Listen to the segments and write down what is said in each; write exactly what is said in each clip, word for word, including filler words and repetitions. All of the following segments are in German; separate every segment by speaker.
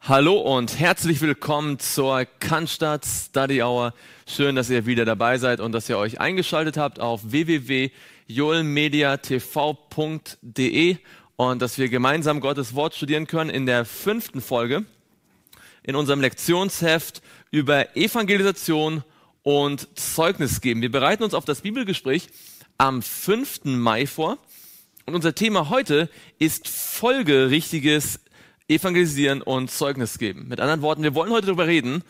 Speaker 1: Hallo und herzlich willkommen zur Cannstatt Study Hour. Schön, dass ihr wieder dabei seid und dass ihr euch eingeschaltet habt auf w w w punkt joelmediatv punkt de und dass wir gemeinsam Gottes Wort studieren können in der fünften Folge in unserem Lektionsheft über Evangelisation und Zeugnis geben. Wir bereiten uns auf das Bibelgespräch am fünften Mai vor und unser Thema heute ist folgerichtiges Evangelisieren und Zeugnis geben. Mit anderen Worten, wir wollen heute darüber reden,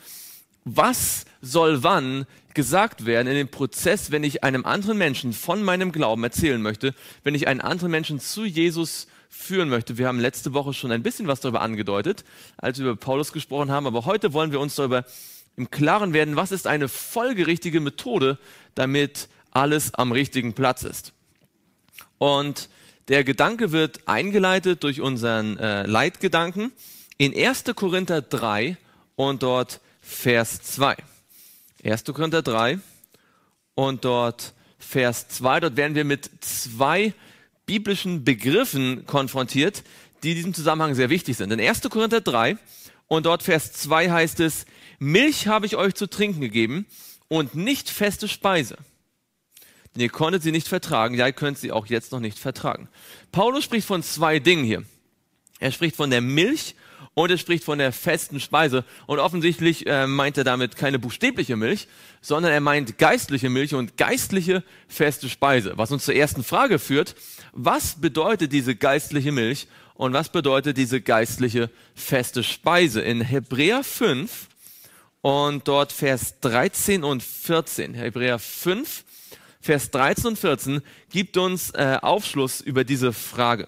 Speaker 1: was soll wann gesagt werden in dem Prozess, wenn ich einem anderen Menschen von meinem Glauben erzählen möchte, wenn ich einen anderen Menschen zu Jesus führen möchte. Wir haben letzte Woche schon ein bisschen was darüber angedeutet, als wir über Paulus gesprochen haben, aber heute wollen wir uns darüber im Klaren werden, was ist eine folgerichtige Methode, damit alles am richtigen Platz ist. Und der Gedanke wird eingeleitet durch unseren äh, Leitgedanken in erster Korinther drei und dort Vers zwei. erster Korinther drei und dort Vers zwei. Dort werden wir mit zwei biblischen Begriffen konfrontiert, die in diesem Zusammenhang sehr wichtig sind. In erster Korinther drei und dort Vers zwei heißt es: Milch habe ich euch zu trinken gegeben und nicht feste Speise. Denn ihr konntet sie nicht vertragen, ja, ihr könnt sie auch jetzt noch nicht vertragen. Paulus spricht von zwei Dingen hier. Er spricht von der Milch und er spricht von der festen Speise. Und offensichtlich äh, meint er damit keine buchstäbliche Milch, sondern er meint geistliche Milch und geistliche feste Speise. Was uns zur ersten Frage führt: Was bedeutet diese geistliche Milch und was bedeutet diese geistliche feste Speise? In Hebräer fünf und dort Vers dreizehn und vierzehn. Hebräer fünf, Vers dreizehn und vierzehn gibt uns äh, Aufschluss über diese Frage.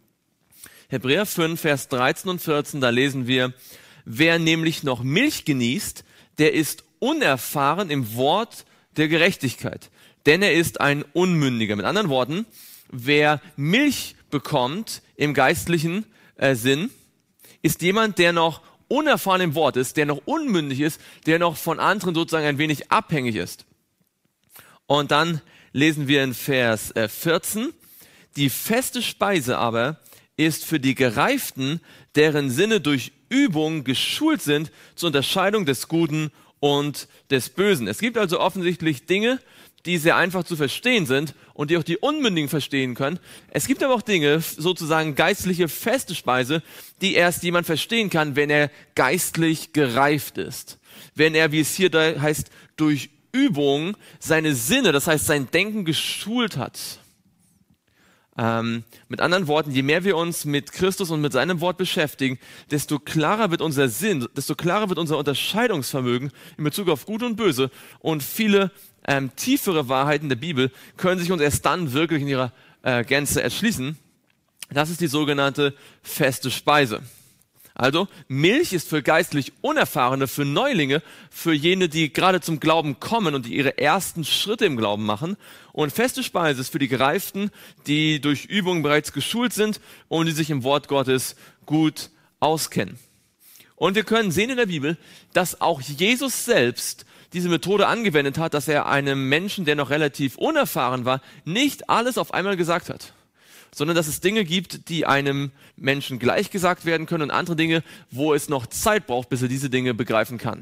Speaker 1: Hebräer fünf, Vers dreizehn und vierzehn, da lesen wir: Wer nämlich noch Milch genießt, der ist unerfahren im Wort der Gerechtigkeit, denn er ist ein Unmündiger. Mit anderen Worten, wer Milch bekommt im geistlichen äh, Sinn, ist jemand, der noch unerfahren im Wort ist, der noch unmündig ist, der noch von anderen sozusagen ein wenig abhängig ist. Und dann lesen wir in Vers vierzehn, die feste Speise aber ist für die Gereiften, deren Sinne durch Übung geschult sind zur Unterscheidung des Guten und des Bösen. Es gibt also offensichtlich Dinge, die sehr einfach zu verstehen sind und die auch die Unmündigen verstehen können. Es gibt aber auch Dinge, sozusagen geistliche feste Speise, die erst jemand verstehen kann, wenn er geistlich gereift ist. Wenn er, wie es hier da heißt, durch Übung seine Sinne, das heißt sein Denken geschult hat. Ähm, mit anderen Worten, je mehr wir uns mit Christus und mit seinem Wort beschäftigen, desto klarer wird unser Sinn, desto klarer wird unser Unterscheidungsvermögen in Bezug auf Gut und Böse, und viele ähm, tiefere Wahrheiten der Bibel können sich uns erst dann wirklich in ihrer äh, Gänze erschließen. Das ist die sogenannte feste Speise. Also, Milch ist für geistlich Unerfahrene, für Neulinge, für jene, die gerade zum Glauben kommen und die ihre ersten Schritte im Glauben machen. Und feste Speise ist für die Gereiften, die durch Übung bereits geschult sind und die sich im Wort Gottes gut auskennen. Und wir können sehen in der Bibel, dass auch Jesus selbst diese Methode angewendet hat, dass er einem Menschen, der noch relativ unerfahren war, nicht alles auf einmal gesagt hat, sondern dass es Dinge gibt, die einem Menschen gleich gesagt werden können und andere Dinge, wo es noch Zeit braucht, bis er diese Dinge begreifen kann.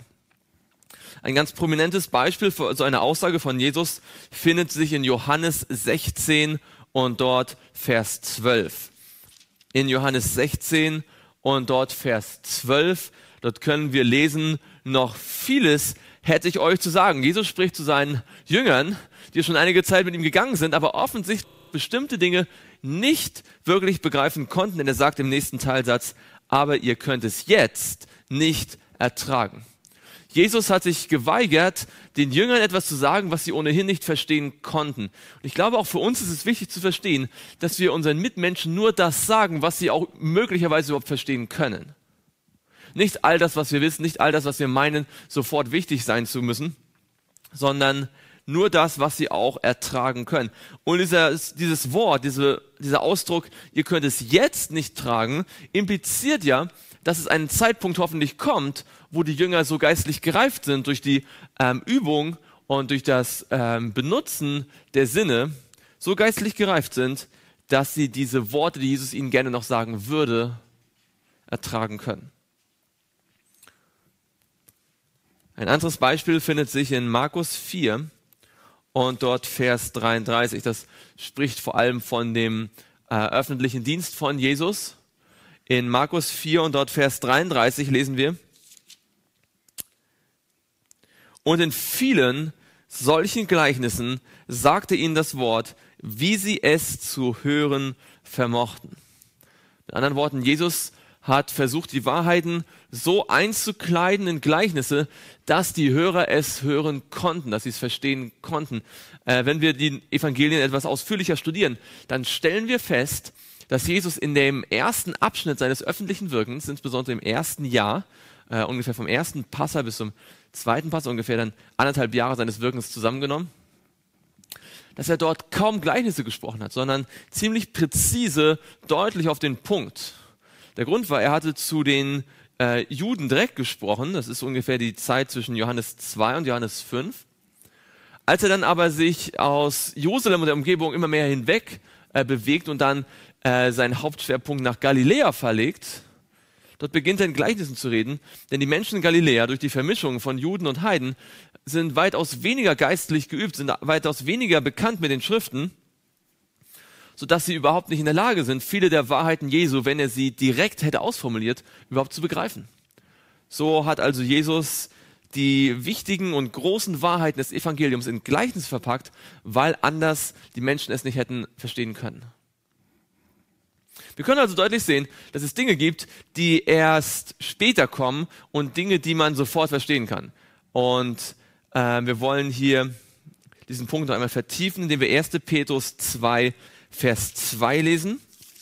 Speaker 1: Ein ganz prominentes Beispiel für so eine Aussage von Jesus findet sich in Johannes sechzehn und dort Vers zwölf. In Johannes sechzehn und dort Vers zwölf, dort können wir lesen: Noch vieles hätte ich euch zu sagen. Jesus spricht zu seinen Jüngern, die schon einige Zeit mit ihm gegangen sind, aber offensichtlich bestimmte Dinge nicht wirklich begreifen konnten, denn er sagt im nächsten Teilsatz: Aber ihr könnt es jetzt nicht ertragen. Jesus hat sich geweigert, den Jüngern etwas zu sagen, was sie ohnehin nicht verstehen konnten. Und ich glaube, auch für uns ist es wichtig zu verstehen, dass wir unseren Mitmenschen nur das sagen, was sie auch möglicherweise überhaupt verstehen können. Nicht all das, was wir wissen, nicht all das, was wir meinen, sofort wichtig sein zu müssen, sondern nur das, was sie auch ertragen können. Und dieser, dieses Wort, diese, dieser Ausdruck, ihr könnt es jetzt nicht tragen, impliziert ja, dass es einen Zeitpunkt hoffentlich kommt, wo die Jünger so geistlich gereift sind durch die ähm, Übung und durch das ähm, Benutzen der Sinne, so geistlich gereift sind, dass sie diese Worte, die Jesus ihnen gerne noch sagen würde, ertragen können. Ein anderes Beispiel findet sich in Markus vier und dort Vers dreiunddreißig. Das spricht vor allem von dem äh, öffentlichen Dienst von Jesus. In Markus vier und dort Vers dreiunddreißig lesen wir: Und in vielen solchen Gleichnissen sagte ihnen das Wort, wie sie es zu hören vermochten. Mit anderen Worten, Jesus hat versucht, die Wahrheiten so einzukleiden in Gleichnisse, dass die Hörer es hören konnten, dass sie es verstehen konnten. Äh, wenn wir die Evangelien etwas ausführlicher studieren, dann stellen wir fest, dass Jesus in dem ersten Abschnitt seines öffentlichen Wirkens, insbesondere im ersten Jahr, äh, ungefähr vom ersten Passa bis zum zweiten Passa, ungefähr dann anderthalb Jahre seines Wirkens zusammengenommen, dass er dort kaum Gleichnisse gesprochen hat, sondern ziemlich präzise, deutlich auf den Punkt. Der Grund war, er hatte zu den äh, Juden direkt gesprochen, das ist ungefähr die Zeit zwischen Johannes zwei und Johannes fünf. Als er dann aber sich aus Jerusalem und der Umgebung immer mehr hinweg äh, bewegt und dann äh, seinen Hauptschwerpunkt nach Galiläa verlegt, dort beginnt er in Gleichnissen zu reden, denn die Menschen in Galiläa durch die Vermischung von Juden und Heiden sind weitaus weniger geistlich geübt, sind weitaus weniger bekannt mit den Schriften, sodass sie überhaupt nicht in der Lage sind, viele der Wahrheiten Jesu, wenn er sie direkt hätte ausformuliert, überhaupt zu begreifen. So hat also Jesus die wichtigen und großen Wahrheiten des Evangeliums in Gleichnis verpackt, weil anders die Menschen es nicht hätten verstehen können. Wir können also deutlich sehen, dass es Dinge gibt, die erst später kommen und Dinge, die man sofort verstehen kann. Und äh, wir wollen hier diesen Punkt noch einmal vertiefen, indem wir erster Petrus zwei, Vers zwei lesen.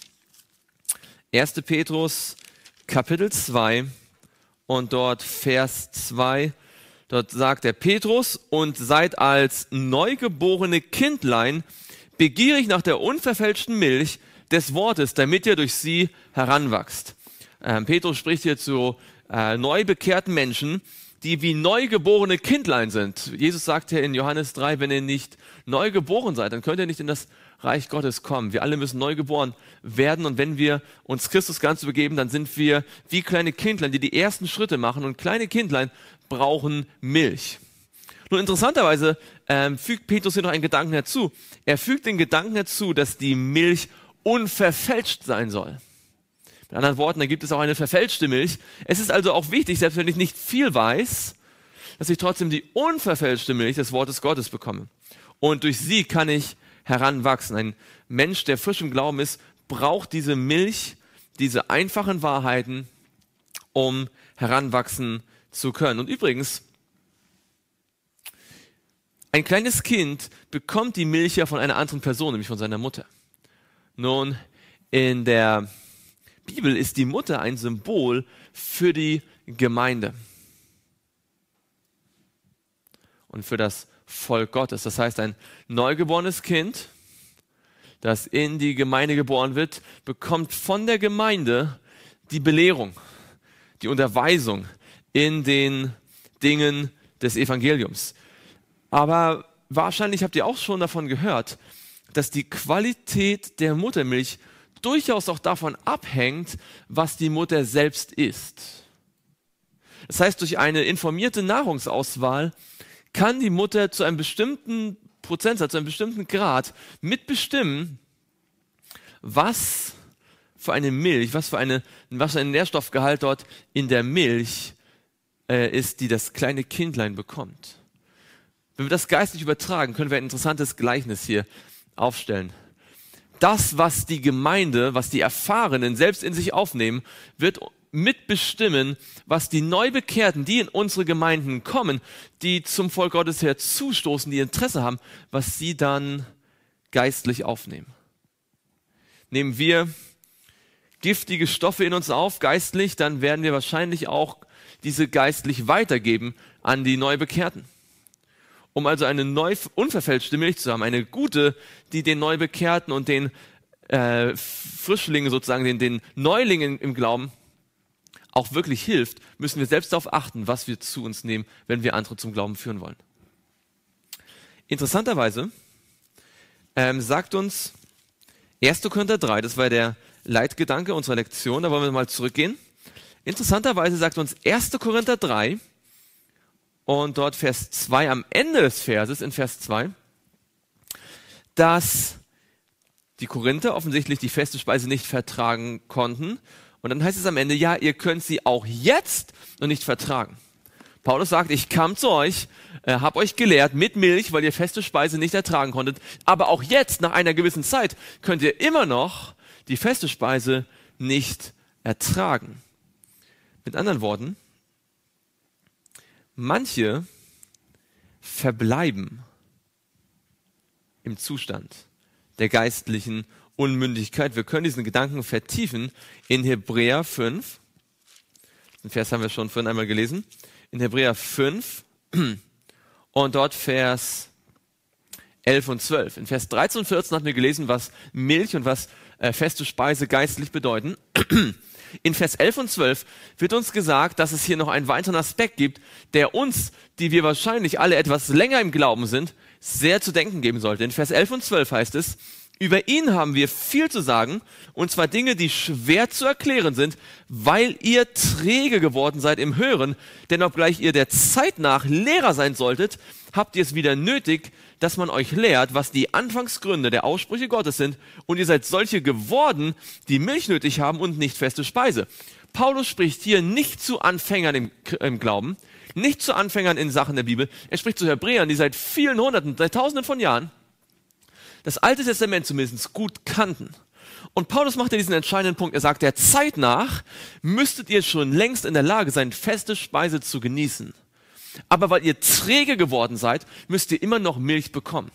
Speaker 1: erster Petrus, Kapitel zwei und dort Vers zwei. Dort sagt der Petrus: Und seid als neugeborene Kindlein begierig nach der unverfälschten Milch des Wortes, damit ihr durch sie heranwachst. Ähm, Petrus spricht hier zu äh, neu bekehrten Menschen, die wie neugeborene Kindlein sind. Jesus sagt hier in Johannes drei, wenn ihr nicht neu geboren seid, dann könnt ihr nicht in das Reich Gottes kommen. Wir alle müssen neu geboren werden, und wenn wir uns Christus ganz übergeben, dann sind wir wie kleine Kindlein, die die ersten Schritte machen, und kleine Kindlein brauchen Milch. Nun, interessanterweise ähm, fügt Petrus hier noch einen Gedanken hinzu. Er fügt den Gedanken hinzu, dass die Milch unverfälscht sein soll. Mit anderen Worten, da gibt es auch eine verfälschte Milch. Es ist also auch wichtig, selbst wenn ich nicht viel weiß, dass ich trotzdem die unverfälschte Milch des Wortes Gottes bekomme. Und durch sie kann ich heranwachsen. Ein Mensch, der frisch im Glauben ist, braucht diese Milch, diese einfachen Wahrheiten, um heranwachsen zu können. Und übrigens, ein kleines Kind bekommt die Milch ja von einer anderen Person, nämlich von seiner Mutter. Nun, in der Bibel ist die Mutter ein Symbol für die Gemeinde und für das Volk Gottes. Das heißt, ein neugeborenes Kind, das in die Gemeinde geboren wird, bekommt von der Gemeinde die Belehrung, die Unterweisung in den Dingen des Evangeliums. Aber wahrscheinlich habt ihr auch schon davon gehört, dass die Qualität der Muttermilch durchaus auch davon abhängt, was die Mutter selbst isst. Das heißt, durch eine informierte Nahrungsauswahl kann die Mutter zu einem bestimmten Prozentsatz, zu einem bestimmten Grad mitbestimmen, was für eine Milch, was für, eine, was für ein Nährstoffgehalt dort in der Milch äh, ist, die das kleine Kindlein bekommt. Wenn wir das geistlich übertragen, können wir ein interessantes Gleichnis hier aufstellen. Das, was die Gemeinde, was die Erfahrenen selbst in sich aufnehmen, wird mitbestimmen, was die Neubekehrten, die in unsere Gemeinden kommen, die zum Volk Gottes herzustoßen, die Interesse haben, was sie dann geistlich aufnehmen. Nehmen wir giftige Stoffe in uns auf, geistlich, dann werden wir wahrscheinlich auch diese geistlich weitergeben an die Neubekehrten. Um also eine neu, unverfälschte Milch zu haben, eine gute, die den Neubekehrten und den äh, Frischlingen sozusagen, den, den Neulingen im Glauben auch wirklich hilft, müssen wir selbst darauf achten, was wir zu uns nehmen, wenn wir andere zum Glauben führen wollen. Interessanterweise ähm, sagt uns erster Korinther drei, das war der Leitgedanke unserer Lektion, da wollen wir mal zurückgehen. Interessanterweise sagt uns erster Korinther drei und dort Vers zwei, am Ende des Verses, in Vers zwei, dass die Korinther offensichtlich die feste Speise nicht vertragen konnten. Und dann heißt es am Ende, ja, ihr könnt sie auch jetzt noch nicht vertragen. Paulus sagt, ich kam zu euch, äh, habe euch gelehrt mit Milch, weil ihr feste Speise nicht ertragen konntet. Aber auch jetzt, nach einer gewissen Zeit, könnt ihr immer noch die feste Speise nicht ertragen. Mit anderen Worten, manche verbleiben im Zustand der geistlichen Unmündigkeit. Wir können diesen Gedanken vertiefen in Hebräer fünf. Den Vers haben wir schon vorhin einmal gelesen. In Hebräer fünf und dort Vers elf und zwölf. In Vers dreizehn und vierzehn hatten wir gelesen, was Milch und was äh, feste Speise geistlich bedeuten. In Vers elf und zwölf wird uns gesagt, dass es hier noch einen weiteren Aspekt gibt, der uns, die wir wahrscheinlich alle etwas länger im Glauben sind, sehr zu denken geben sollte. In Vers elf und zwölf heißt es, über ihn haben wir viel zu sagen, und zwar Dinge, die schwer zu erklären sind, weil ihr träge geworden seid im Hören, denn obgleich ihr der Zeit nach Lehrer sein solltet, habt ihr es wieder nötig, dass man euch lehrt, was die Anfangsgründe der Aussprüche Gottes sind, und ihr seid solche geworden, die Milch nötig haben und nicht feste Speise. Paulus spricht hier nicht zu Anfängern im, im Glauben, nicht zu Anfängern in Sachen der Bibel, er spricht zu Hebräern, die seit vielen Hunderten, seit Tausenden von Jahren das Alte Testament zumindest gut kannten. Und Paulus macht ja diesen entscheidenden Punkt. Er sagt, der Zeit nach müsstet ihr schon längst in der Lage sein, feste Speise zu genießen. Aber weil ihr träge geworden seid, müsst ihr immer noch Milch bekommen.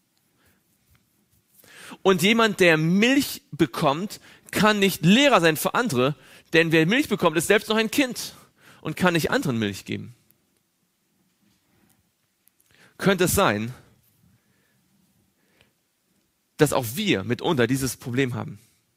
Speaker 1: Und jemand, der Milch bekommt, kann nicht Lehrer sein für andere, denn wer Milch bekommt, ist selbst noch ein Kind und kann nicht anderen Milch geben. Könnte es sein, dass auch wir mitunter dieses Problem haben.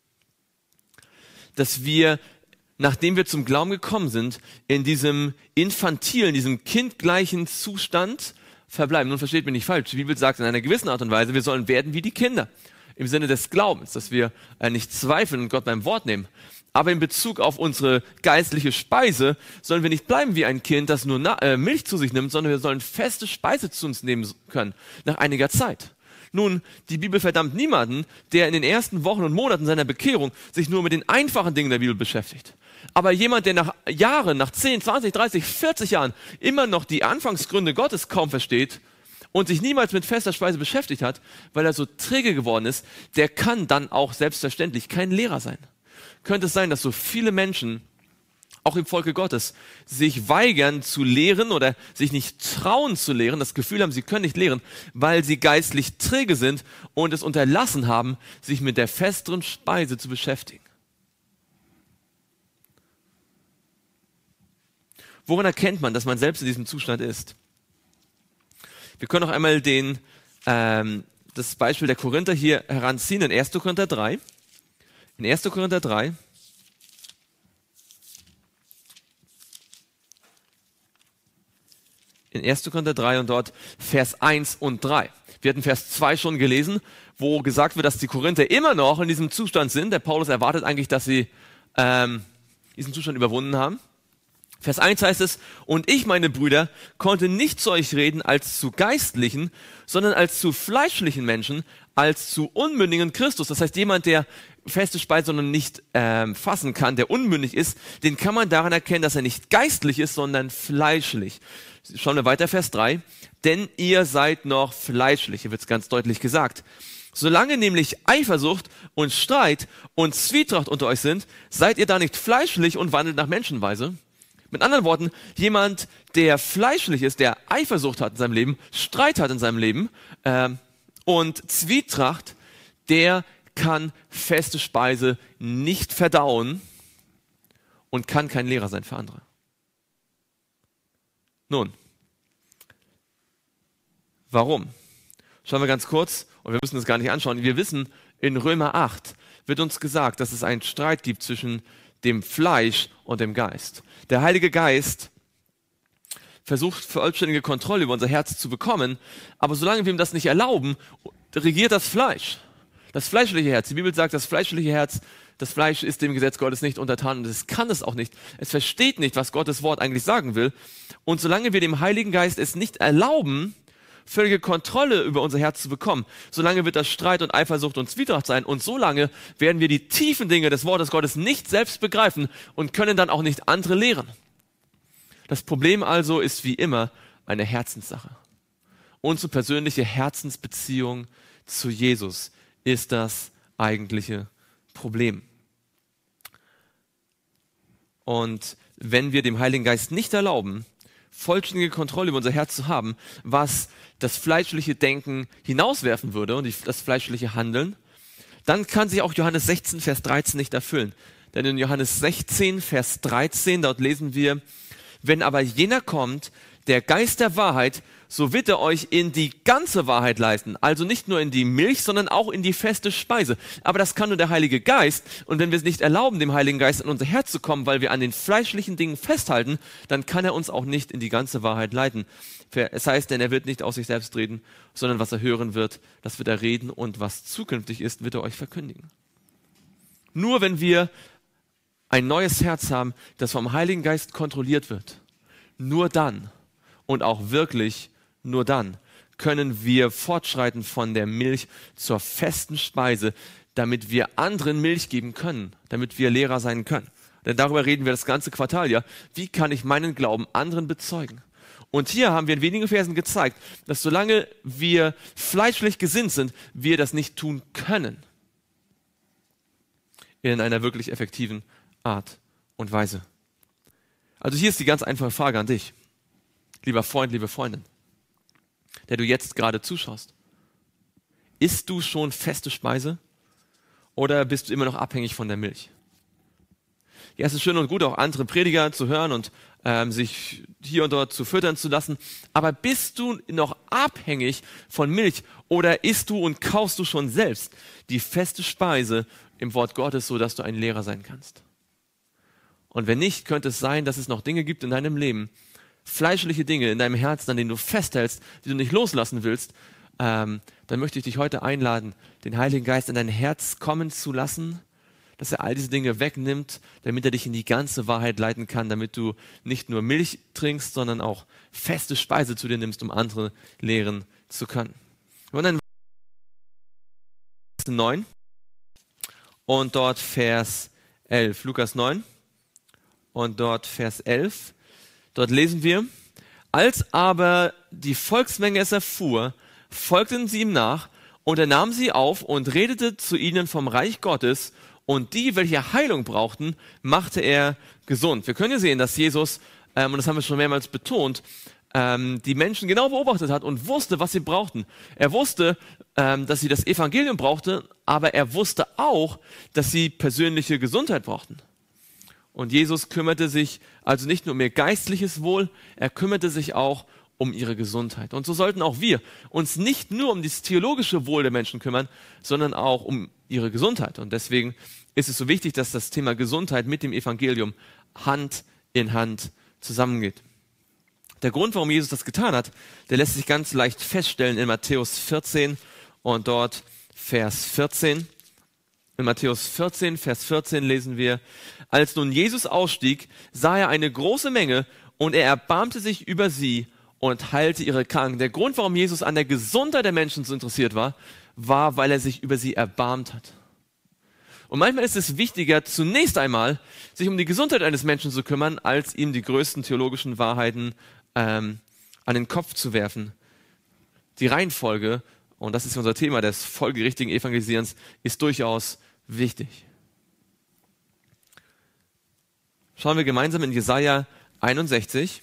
Speaker 1: Dass wir, nachdem wir zum Glauben gekommen sind, in diesem infantilen, diesem kindgleichen Zustand verbleiben. Nun versteht mich nicht falsch, die Bibel sagt in einer gewissen Art und Weise, wir sollen werden wie die Kinder. Im Sinne des Glaubens, dass wir äh, nicht zweifeln und Gott beim Wort nehmen. Aber in Bezug auf unsere geistliche Speise sollen wir nicht bleiben wie ein Kind, das nur Na- äh, Milch zu sich nimmt, sondern wir sollen feste Speise zu uns nehmen können, nach einiger Zeit. Nun, die Bibel verdammt niemanden, der in den ersten Wochen und Monaten seiner Bekehrung sich nur mit den einfachen Dingen der Bibel beschäftigt. Aber jemand, der nach Jahren, nach zehn, zwanzig, dreißig, vierzig Jahren immer noch die Anfangsgründe Gottes kaum versteht und sich niemals mit fester Speise beschäftigt hat, weil er so träge geworden ist, der kann dann auch selbstverständlich kein Lehrer sein. Könnte es sein, dass so viele Menschen, auch im Volke Gottes, sich weigern zu lehren oder sich nicht trauen zu lehren, das Gefühl haben, sie können nicht lehren, weil sie geistlich träge sind und es unterlassen haben, sich mit der festeren Speise zu beschäftigen. Woran erkennt man, dass man selbst in diesem Zustand ist? Wir können noch einmal den, ähm, das Beispiel der Korinther hier heranziehen in erster Korinther drei. In erster Korinther drei. In erster Korinther drei und dort Vers eins und drei. Wir hatten Vers zwei schon gelesen, wo gesagt wird, dass die Korinther immer noch in diesem Zustand sind. Der Paulus erwartet eigentlich, dass sie ähm, diesen Zustand überwunden haben. Vers eins heißt es, und ich, meine Brüder, konnte nicht zu euch reden als zu geistlichen, sondern als zu fleischlichen Menschen, als zu unmündigen Christus. Das heißt, jemand, der feste Speise sondern nicht ähm, fassen kann, der unmündig ist, den kann man daran erkennen, dass er nicht geistlich ist, sondern fleischlich. Schauen wir weiter, Vers drei. Denn ihr seid noch fleischlich. Hier wird es ganz deutlich gesagt. Solange nämlich Eifersucht und Streit und Zwietracht unter euch sind, seid ihr da nicht fleischlich und wandelt nach Menschenweise. Mit anderen Worten, jemand, der fleischlich ist, der Eifersucht hat in seinem Leben, Streit hat in seinem Leben äh, und Zwietracht, der kann feste Speise nicht verdauen und kann kein Lehrer sein für andere. Nun, warum? Schauen wir ganz kurz, und wir müssen das gar nicht anschauen. Wir wissen, in Römer acht wird uns gesagt, dass es einen Streit gibt zwischen dem Fleisch und dem Geist. Der Heilige Geist versucht, vollständige Kontrolle über unser Herz zu bekommen, aber solange wir ihm das nicht erlauben, regiert das Fleisch. Das fleischliche Herz. Die Bibel sagt, das fleischliche Herz Das Fleisch ist dem Gesetz Gottes nicht untertan und es kann es auch nicht. Es versteht nicht, was Gottes Wort eigentlich sagen will. Und solange wir dem Heiligen Geist es nicht erlauben, völlige Kontrolle über unser Herz zu bekommen, solange wird das Streit und Eifersucht und Zwietracht sein und solange werden wir die tiefen Dinge des Wortes Gottes nicht selbst begreifen und können dann auch nicht andere lehren. Das Problem also ist wie immer eine Herzenssache. Unsere persönliche Herzensbeziehung zu Jesus ist das eigentliche Problem. Und wenn wir dem Heiligen Geist nicht erlauben, vollständige Kontrolle über unser Herz zu haben, was das fleischliche Denken hinauswerfen würde und das fleischliche Handeln, dann kann sich auch Johannes sechzehn, Vers dreizehn nicht erfüllen. Denn in Johannes sechzehn, Vers dreizehn, dort lesen wir, wenn aber jener kommt, der Geist der Wahrheit, so wird er euch in die ganze Wahrheit leiten. Also nicht nur in die Milch, sondern auch in die feste Speise. Aber das kann nur der Heilige Geist. Und wenn wir es nicht erlauben, dem Heiligen Geist in unser Herz zu kommen, weil wir an den fleischlichen Dingen festhalten, dann kann er uns auch nicht in die ganze Wahrheit leiten. Es heißt, denn er wird nicht aus sich selbst reden, sondern was er hören wird, das wird er reden und was zukünftig ist, wird er euch verkündigen. Nur wenn wir ein neues Herz haben, das vom Heiligen Geist kontrolliert wird, nur dann und auch wirklich nur dann können wir fortschreiten von der Milch zur festen Speise, damit wir anderen Milch geben können, damit wir Lehrer sein können. Denn darüber reden wir das ganze Quartal, ja. Wie kann ich meinen Glauben anderen bezeugen? Und hier haben wir in wenigen Versen gezeigt, dass solange wir fleischlich gesinnt sind, wir das nicht tun können. In einer wirklich effektiven Art und Weise. Also hier ist die ganz einfache Frage an dich. Lieber Freund, liebe Freundin, der du jetzt gerade zuschaust. Isst du schon feste Speise oder bist du immer noch abhängig von der Milch? Ja, es ist schön und gut, auch andere Prediger zu hören und ähm, sich hier und dort zu füttern zu lassen. Aber bist du noch abhängig von Milch oder isst du und kaufst du schon selbst die feste Speise im Wort Gottes, sodass du ein Lehrer sein kannst? Und wenn nicht, könnte es sein, dass es noch Dinge gibt in deinem Leben, fleischliche Dinge in deinem Herzen, an denen du festhältst, die du nicht loslassen willst, ähm, dann möchte ich dich heute einladen, den Heiligen Geist in dein Herz kommen zu lassen, dass er all diese Dinge wegnimmt, damit er dich in die ganze Wahrheit leiten kann, damit du nicht nur Milch trinkst, sondern auch feste Speise zu dir nimmst, um andere lehren zu können. Und dann Vers neun und dort Vers elf, Lukas neun und dort Vers elf. Dort lesen wir, als aber die Volksmenge es erfuhr, folgten sie ihm nach und er nahm sie auf und redete zu ihnen vom Reich Gottes und die, welche Heilung brauchten, machte er gesund. Wir können ja sehen, dass Jesus, ähm, und das haben wir schon mehrmals betont, ähm, die Menschen genau beobachtet hat und wusste, was sie brauchten. Er wusste, ähm, dass sie das Evangelium brauchten, aber er wusste auch, dass sie persönliche Gesundheit brauchten. Und Jesus kümmerte sich also nicht nur um ihr geistliches Wohl, er kümmerte sich auch um ihre Gesundheit. Und so sollten auch wir uns nicht nur um das theologische Wohl der Menschen kümmern, sondern auch um ihre Gesundheit. Und deswegen ist es so wichtig, dass das Thema Gesundheit mit dem Evangelium Hand in Hand zusammengeht. Der Grund, warum Jesus das getan hat, der lässt sich ganz leicht feststellen in Matthäus vierzehn und dort Vers vierzehn. In Matthäus vierzehn, Vers vierzehn lesen wir, als nun Jesus ausstieg, sah er eine große Menge und er erbarmte sich über sie und heilte ihre Kranken. Der Grund, warum Jesus an der Gesundheit der Menschen so interessiert war, war, weil er sich über sie erbarmt hat. Und manchmal ist es wichtiger, zunächst einmal sich um die Gesundheit eines Menschen zu kümmern, als ihm die größten theologischen Wahrheiten ähm, an den Kopf zu werfen. Die Reihenfolge, und das ist unser Thema des folgerichtigen Evangelisierens, ist durchaus wichtig. Schauen wir gemeinsam in Jesaja einundsechzig.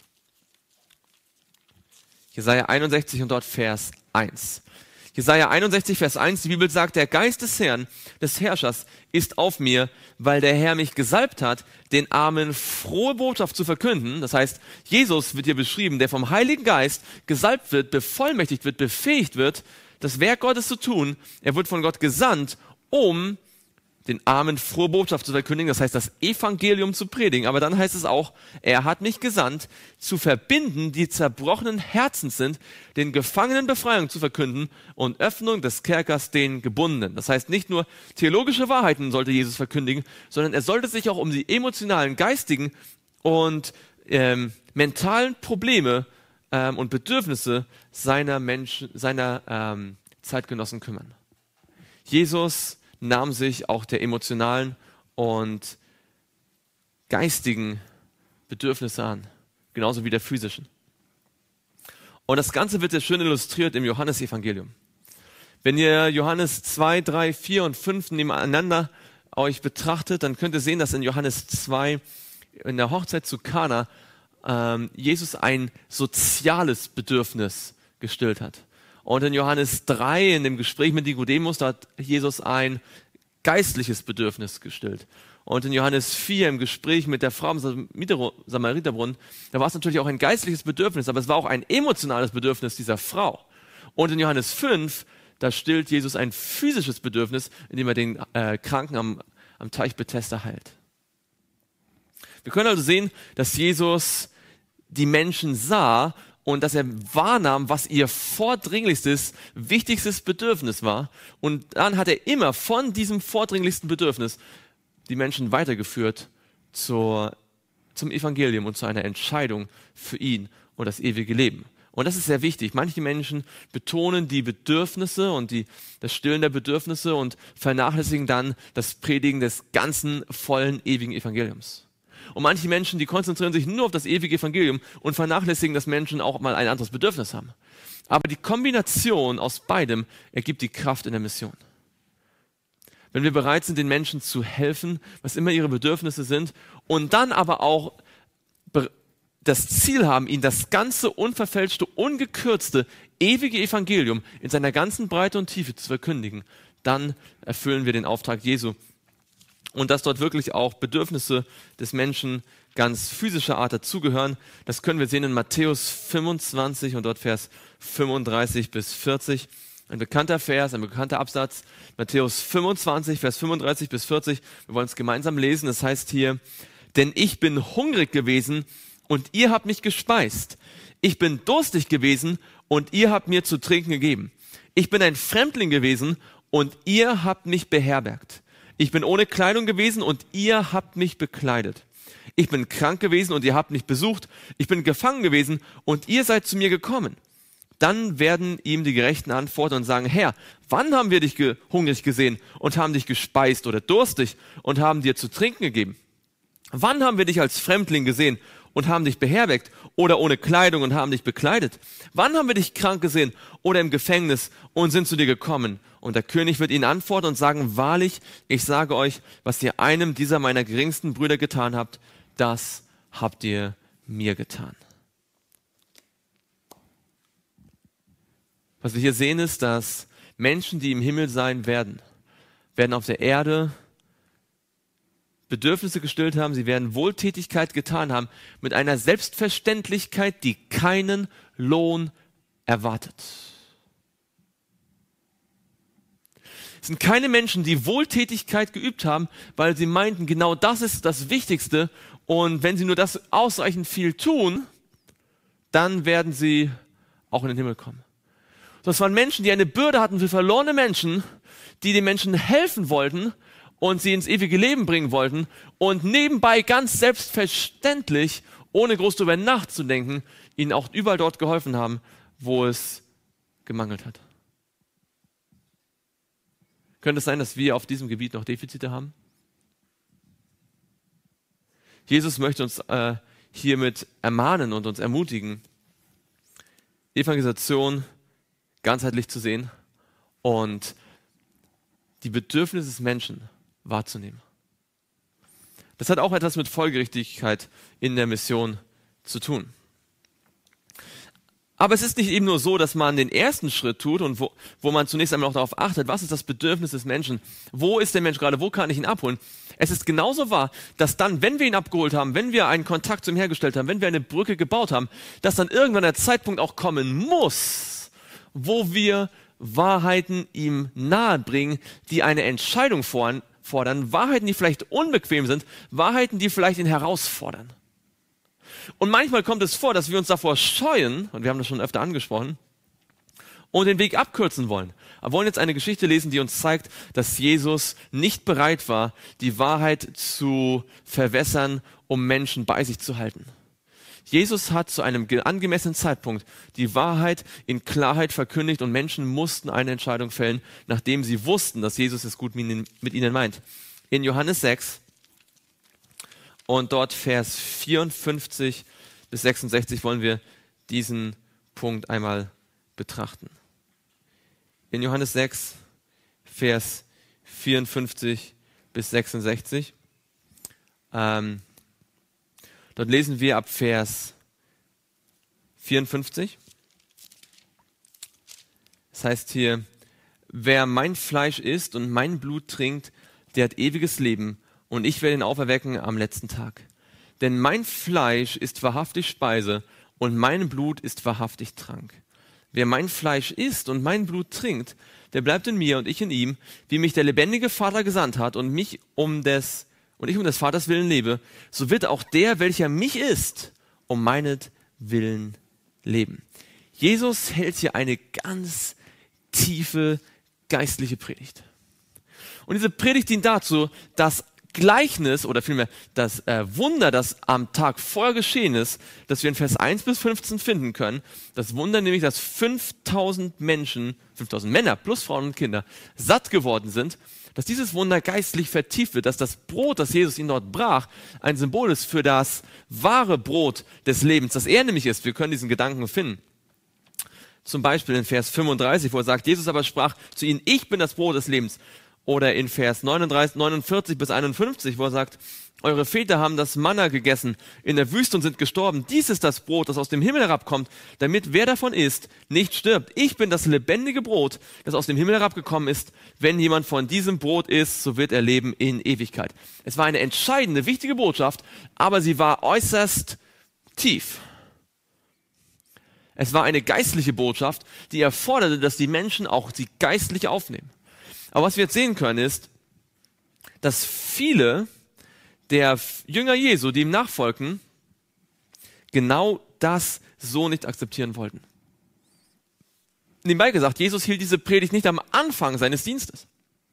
Speaker 1: Jesaja einundsechzig und dort Vers eins. Jesaja einundsechzig, Vers eins, die Bibel sagt, der Geist des Herrn, des Herrschers, ist auf mir, weil der Herr mich gesalbt hat, den Armen frohe Botschaft zu verkünden. Das heißt, Jesus wird hier beschrieben, der vom Heiligen Geist gesalbt wird, bevollmächtigt wird, befähigt wird, das Werk Gottes zu tun. Er wird von Gott gesandt, um den Armen frohe Botschaft zu verkündigen, das heißt, das Evangelium zu predigen. Aber dann heißt es auch, er hat mich gesandt, zu verbinden, die zerbrochenen Herzens sind, den Gefangenen Befreiung zu verkünden und Öffnung des Kerkers den Gebundenen. Das heißt, nicht nur theologische Wahrheiten sollte Jesus verkündigen, sondern er sollte sich auch um die emotionalen, geistigen und ähm, mentalen Probleme ähm, und Bedürfnisse seiner Menschen, seiner ähm, Zeitgenossen kümmern. Jesus nahm sich auch der emotionalen und geistigen Bedürfnisse an, genauso wie der physischen. Und das Ganze wird sehr schön illustriert im Johannesevangelium. Wenn ihr Johannes zwei, drei, vier und fünf nebeneinander euch betrachtet, dann könnt ihr sehen, dass in Johannes zwei, in der Hochzeit zu Kana, ähm, Jesus ein soziales Bedürfnis gestillt hat. Und in Johannes drei, in dem Gespräch mit Nikodemus, da hat Jesus ein geistliches Bedürfnis gestillt. Und in Johannes vier, im Gespräch mit der Frau am Samariterbrunnen, da war es natürlich auch ein geistliches Bedürfnis, aber es war auch ein emotionales Bedürfnis dieser Frau. Und in Johannes fünf, da stillt Jesus ein physisches Bedürfnis, indem er den äh, Kranken am, am Teich Bethesda heilt. Wir können also sehen, dass Jesus die Menschen sah und dass er wahrnahm, was ihr vordringlichstes, wichtigstes Bedürfnis war. Und dann hat er immer von diesem vordringlichsten Bedürfnis die Menschen weitergeführt zur, zum Evangelium und zu einer Entscheidung für ihn und das ewige Leben. Und das ist sehr wichtig. Manche Menschen betonen die Bedürfnisse und die, das Stillen der Bedürfnisse und vernachlässigen dann das Predigen des ganzen, vollen, ewigen Evangeliums. Und manche Menschen, die konzentrieren sich nur auf das ewige Evangelium und vernachlässigen, dass Menschen auch mal ein anderes Bedürfnis haben. Aber die Kombination aus beidem ergibt die Kraft in der Mission. Wenn wir bereit sind, den Menschen zu helfen, was immer ihre Bedürfnisse sind, und dann aber auch das Ziel haben, ihnen das ganze unverfälschte, ungekürzte, ewige Evangelium in seiner ganzen Breite und Tiefe zu verkündigen, dann erfüllen wir den Auftrag Jesu. Und dass dort wirklich auch Bedürfnisse des Menschen ganz physischer Art dazugehören, das können wir sehen in Matthäus fünfundzwanzig und dort Vers fünfunddreißig bis vierzig. Ein bekannter Vers, ein bekannter Absatz. Matthäus fünfundzwanzig, Vers fünfunddreißig bis vierzig. Wir wollen es gemeinsam lesen. Das heißt hier, denn ich bin hungrig gewesen und ihr habt mich gespeist. Ich bin durstig gewesen und ihr habt mir zu trinken gegeben. Ich bin ein Fremdling gewesen und ihr habt mich beherbergt. Ich bin ohne Kleidung gewesen und ihr habt mich bekleidet. Ich bin krank gewesen und ihr habt mich besucht. Ich bin gefangen gewesen und ihr seid zu mir gekommen. Dann werden ihm die Gerechten antworten und sagen, Herr, wann haben wir dich ge- hungrig gesehen und haben dich gespeist oder durstig und haben dir zu trinken gegeben? Wann haben wir dich als Fremdling gesehen und haben dich beherbergt oder ohne Kleidung und haben dich bekleidet? Wann haben wir dich krank gesehen oder im Gefängnis und sind zu dir gekommen? Und der König wird ihnen antworten und sagen, wahrlich, ich sage euch, was ihr einem dieser meiner geringsten Brüder getan habt, das habt ihr mir getan. Was wir hier sehen ist, dass Menschen, die im Himmel sein werden, werden auf der Erde Bedürfnisse gestillt haben, sie werden Wohltätigkeit getan haben, mit einer Selbstverständlichkeit, die keinen Lohn erwartet. Es sind keine Menschen, die Wohltätigkeit geübt haben, weil sie meinten, genau das ist das Wichtigste und wenn sie nur das ausreichend viel tun, dann werden sie auch in den Himmel kommen. Das waren Menschen, die eine Bürde hatten für verlorene Menschen, die den Menschen helfen wollten und sie ins ewige Leben bringen wollten und nebenbei ganz selbstverständlich, ohne groß darüber nachzudenken, ihnen auch überall dort geholfen haben, wo es gemangelt hat. Könnte es sein, dass wir auf diesem Gebiet noch Defizite haben? Jesus möchte uns äh, hiermit ermahnen und uns ermutigen, Evangelisation ganzheitlich zu sehen und die Bedürfnisse des Menschen wahrzunehmen. Das hat auch etwas mit Folgerichtigkeit in der Mission zu tun. Aber es ist nicht eben nur so, dass man den ersten Schritt tut und wo, wo man zunächst einmal auch darauf achtet, was ist das Bedürfnis des Menschen? Wo ist der Mensch gerade? Wo kann ich ihn abholen? Es ist genauso wahr, dass dann, wenn wir ihn abgeholt haben, wenn wir einen Kontakt zu ihm hergestellt haben, wenn wir eine Brücke gebaut haben, dass dann irgendwann der Zeitpunkt auch kommen muss, wo wir Wahrheiten ihm nahebringen, die eine Entscheidung fordern, Wahrheiten, die vielleicht unbequem sind, Wahrheiten, die vielleicht ihn herausfordern. Und manchmal kommt es vor, dass wir uns davor scheuen, und wir haben das schon öfter angesprochen, und den Weg abkürzen wollen. Wir wollen jetzt eine Geschichte lesen, die uns zeigt, dass Jesus nicht bereit war, die Wahrheit zu verwässern, um Menschen bei sich zu halten. Jesus hat zu einem angemessenen Zeitpunkt die Wahrheit in Klarheit verkündigt und Menschen mussten eine Entscheidung fällen, nachdem sie wussten, dass Jesus es gut mit ihnen meint. In Johannes sechs und dort Vers vierundfünfzig bis sechsundsechzig wollen wir diesen Punkt einmal betrachten. In Johannes sechs, Vers vierundfünfzig bis sechsundsechzig. Ähm, dort lesen wir ab Vers vierundfünfzig. Das heißt hier, wer mein Fleisch isst und mein Blut trinkt, der hat ewiges Leben und ich werde ihn auferwecken am letzten Tag. Denn mein Fleisch ist wahrhaftig Speise und mein Blut ist wahrhaftig Trank. Wer mein Fleisch isst und mein Blut trinkt, der bleibt in mir und ich in ihm, wie mich der lebendige Vater gesandt hat und mich um des und ich um des Vaters Willen lebe, so wird auch der, welcher mich isst, um meinetwillen leben. Jesus hält hier eine ganz tiefe geistliche Predigt. Und diese Predigt dient dazu, das Gleichnis oder vielmehr das äh, Wunder, das am Tag vorher geschehen ist, das wir in Vers eins bis fünfzehn finden können. Das Wunder nämlich, dass fünftausend Menschen, fünftausend Männer plus Frauen und Kinder satt geworden sind, dass dieses Wunder geistlich vertieft wird, dass das Brot, das Jesus ihnen dort brach, ein Symbol ist für das wahre Brot des Lebens, das er nämlich ist. Wir können diesen Gedanken finden. Zum Beispiel in Vers fünfunddreißig, wo er sagt, Jesus aber sprach zu ihnen, ich bin das Brot des Lebens. Oder in Vers neununddreißig, neunundvierzig bis einundfünfzig, wo er sagt, eure Väter haben das Manna gegessen in der Wüste und sind gestorben. Dies ist das Brot, das aus dem Himmel herabkommt, damit wer davon isst, nicht stirbt. Ich bin das lebendige Brot, das aus dem Himmel herabgekommen ist. Wenn jemand von diesem Brot isst, so wird er leben in Ewigkeit. Es war eine entscheidende, wichtige Botschaft, aber sie war äußerst tief. Es war eine geistliche Botschaft, die erforderte, dass die Menschen auch sie geistlich aufnehmen. Aber was wir jetzt sehen können ist, dass viele der Jünger Jesu, die ihm nachfolgten, genau das so nicht akzeptieren wollten. Nebenbei gesagt, Jesus hielt diese Predigt nicht am Anfang seines Dienstes.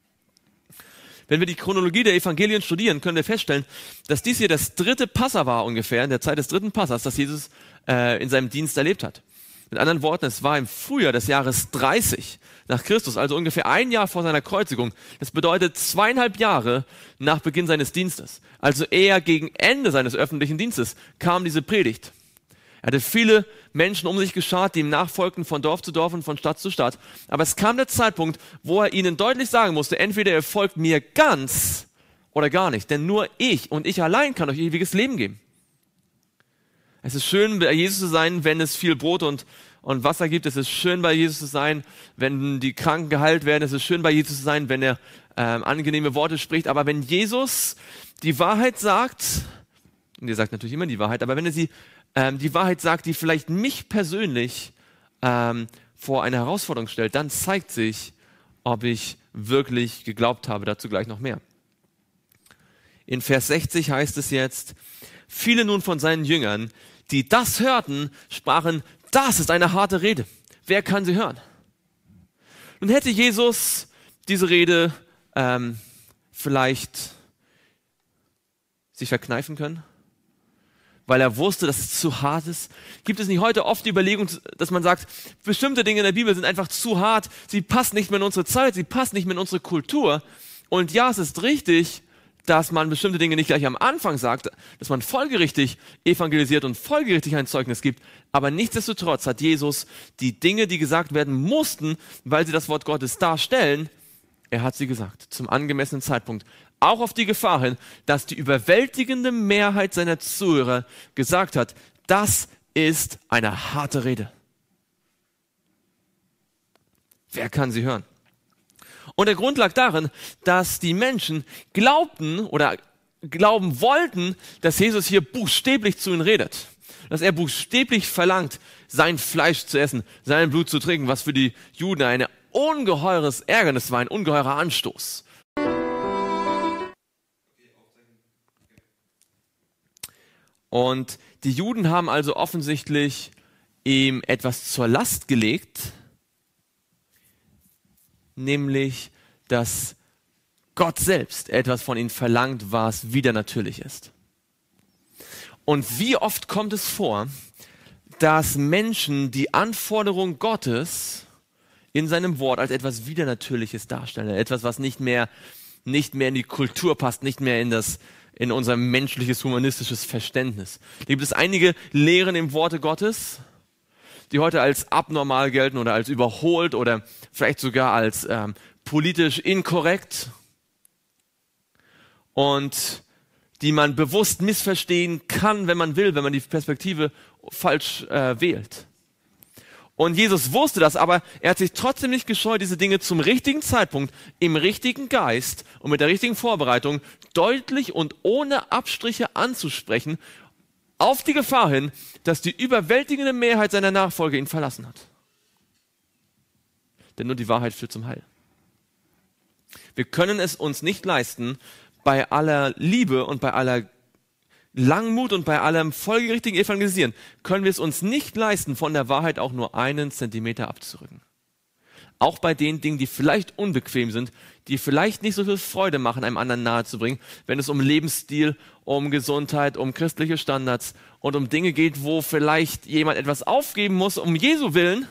Speaker 1: Wenn wir die Chronologie der Evangelien studieren, können wir feststellen, dass dies hier das dritte Passa war ungefähr, in der Zeit des dritten Passas, das Jesus äh, in seinem Dienst erlebt hat. Mit anderen Worten, es war im Frühjahr des Jahres dreißig nach Christus, also ungefähr ein Jahr vor seiner Kreuzigung. Das bedeutet zweieinhalb Jahre nach Beginn seines Dienstes. Also eher gegen Ende seines öffentlichen Dienstes kam diese Predigt. Er hatte viele Menschen um sich geschart, die ihm nachfolgten von Dorf zu Dorf und von Stadt zu Stadt. Aber es kam der Zeitpunkt, wo er ihnen deutlich sagen musste, entweder ihr folgt mir ganz oder gar nicht. Denn nur ich und ich allein kann euch ewiges Leben geben. Es ist schön, bei Jesus zu sein, wenn es viel Brot und, und Wasser gibt. Es ist schön, bei Jesus zu sein, wenn die Kranken geheilt werden. Es ist schön, bei Jesus zu sein, wenn er ähm, angenehme Worte spricht. Aber wenn Jesus die Wahrheit sagt, und er sagt natürlich immer die Wahrheit, aber wenn er sie, ähm, die Wahrheit sagt, die vielleicht mich persönlich ähm, vor eine Herausforderung stellt, dann zeigt sich, ob ich wirklich geglaubt habe. Dazu gleich noch mehr. In Vers sechzig heißt es jetzt, viele nun von seinen Jüngern, die das hörten, sprachen, das ist eine harte Rede. Wer kann sie hören? Nun hätte Jesus diese Rede ähm, vielleicht sich verkneifen können, weil er wusste, dass es zu hart ist. Gibt es nicht heute oft die Überlegung, dass man sagt, bestimmte Dinge in der Bibel sind einfach zu hart, sie passen nicht mehr in unsere Zeit, sie passen nicht mehr in unsere Kultur. Und ja, es ist richtig, dass man bestimmte Dinge nicht gleich am Anfang sagt, dass man folgerichtig evangelisiert und folgerichtig ein Zeugnis gibt. Aber nichtsdestotrotz hat Jesus die Dinge, die gesagt werden mussten, weil sie das Wort Gottes darstellen, er hat sie gesagt, zum angemessenen Zeitpunkt. Auch auf die Gefahr hin, dass die überwältigende Mehrheit seiner Zuhörer gesagt hat, das ist eine harte Rede. Wer kann sie hören? Und der Grund lag darin, dass die Menschen glaubten oder glauben wollten, dass Jesus hier buchstäblich zu ihnen redet. Dass er buchstäblich verlangt, sein Fleisch zu essen, sein Blut zu trinken, was für die Juden ein ungeheures Ärgernis war, ein ungeheurer Anstoß. Und die Juden haben also offensichtlich ihm etwas zur Last gelegt, nämlich, dass Gott selbst etwas von ihnen verlangt, was widernatürlich ist. Und wie oft kommt es vor, dass Menschen die Anforderung Gottes in seinem Wort als etwas Widernatürliches darstellen, etwas, was nicht mehr, nicht mehr in die Kultur passt, nicht mehr in das, in unser menschliches, humanistisches Verständnis. Da gibt es einige Lehren im Worte Gottes, die heute als abnormal gelten oder als überholt oder vielleicht sogar als ähm, politisch inkorrekt und die man bewusst missverstehen kann, wenn man will, wenn man die Perspektive falsch äh, wählt. Und Jesus wusste das, aber er hat sich trotzdem nicht gescheut, diese Dinge zum richtigen Zeitpunkt, im richtigen Geist und mit der richtigen Vorbereitung deutlich und ohne Abstriche anzusprechen, auf die Gefahr hin, dass die überwältigende Mehrheit seiner Nachfolger ihn verlassen hat. Denn nur die Wahrheit führt zum Heil. Wir können es uns nicht leisten, bei aller Liebe und bei aller Langmut und bei allem folgerichtigen Evangelisieren, können wir es uns nicht leisten, von der Wahrheit auch nur einen Zentimeter abzurücken. Auch bei den Dingen, die vielleicht unbequem sind, die vielleicht nicht so viel Freude machen, einem anderen nahezubringen, wenn es um Lebensstil, um Gesundheit, um christliche Standards und um Dinge geht, wo vielleicht jemand etwas aufgeben muss, um Jesu willen,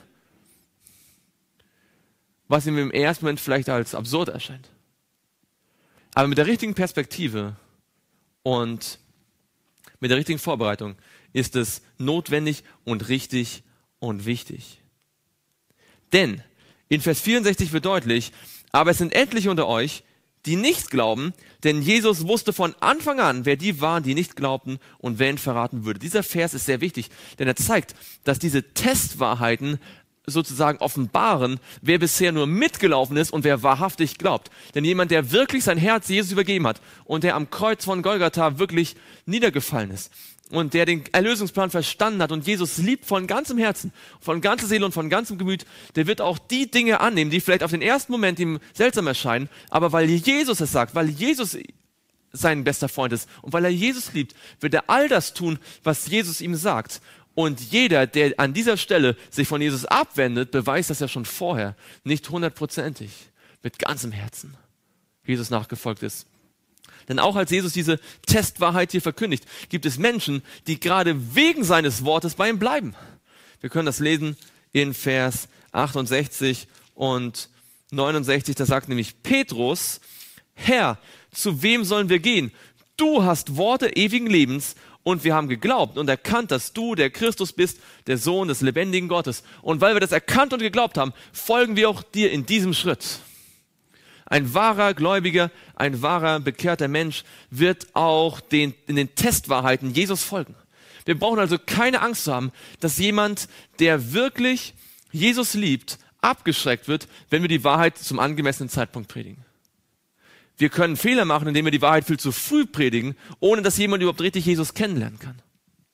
Speaker 1: was ihm im ersten Moment vielleicht als absurd erscheint. Aber mit der richtigen Perspektive und mit der richtigen Vorbereitung ist es notwendig und richtig und wichtig. Denn in Vers vierundsechzig wird deutlich, aber es sind etliche unter euch, die nicht glauben, denn Jesus wusste von Anfang an, wer die waren, die nicht glaubten und wer ihn verraten würde. Dieser Vers ist sehr wichtig, denn er zeigt, dass diese Testwahrheiten sozusagen offenbaren, wer bisher nur mitgelaufen ist und wer wahrhaftig glaubt. Denn jemand, der wirklich sein Herz Jesus übergeben hat und der am Kreuz von Golgatha wirklich niedergefallen ist und der den Erlösungsplan verstanden hat und Jesus liebt von ganzem Herzen, von ganzer Seele und von ganzem Gemüt, der wird auch die Dinge annehmen, die vielleicht auf den ersten Moment ihm seltsam erscheinen, aber weil Jesus es sagt, weil Jesus sein bester Freund ist und weil er Jesus liebt, wird er all das tun, was Jesus ihm sagt. Und jeder, der an dieser Stelle sich von Jesus abwendet, beweist das ja schon vorher, nicht hundertprozentig, mit ganzem Herzen Jesus nachgefolgt ist. Denn auch als Jesus diese Testwahrheit hier verkündigt, gibt es Menschen, die gerade wegen seines Wortes bei ihm bleiben. Wir können das lesen in Vers achtundsechzig und neunundsechzig, da sagt nämlich Petrus, Herr, zu wem sollen wir gehen? Du hast Worte ewigen Lebens und wir haben geglaubt und erkannt, dass du der Christus bist, der Sohn des lebendigen Gottes. Und weil wir das erkannt und geglaubt haben, folgen wir auch dir in diesem Schritt. Ein wahrer Gläubiger, ein wahrer bekehrter Mensch wird auch den, in den Testwahrheiten Jesus folgen. Wir brauchen also keine Angst zu haben, dass jemand, der wirklich Jesus liebt, abgeschreckt wird, wenn wir die Wahrheit zum angemessenen Zeitpunkt predigen. Wir können Fehler machen, indem wir die Wahrheit viel zu früh predigen, ohne dass jemand überhaupt richtig Jesus kennenlernen kann.